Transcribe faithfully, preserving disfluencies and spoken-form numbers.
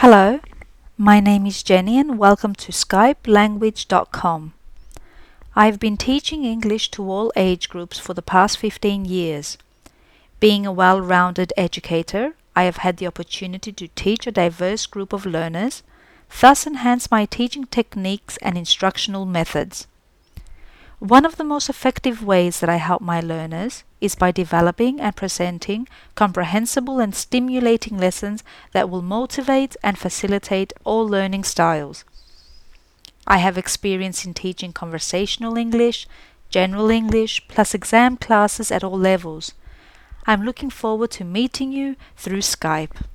Hello, my name is Jenny and welcome to Skype Language dot com. I've been teaching English to all age groups for the past fifteen years. Being a well-rounded educator, I have had the opportunity to teach a diverse group of learners, thus enhance my teaching techniques and instructional methods. One of the most effective ways that I help my learners is by developing and presenting comprehensible and stimulating lessons that will motivate and facilitate all learning styles. I have experience in teaching conversational English, general English, plus exam classes at all levels. I'm looking forward to meeting you through Skype.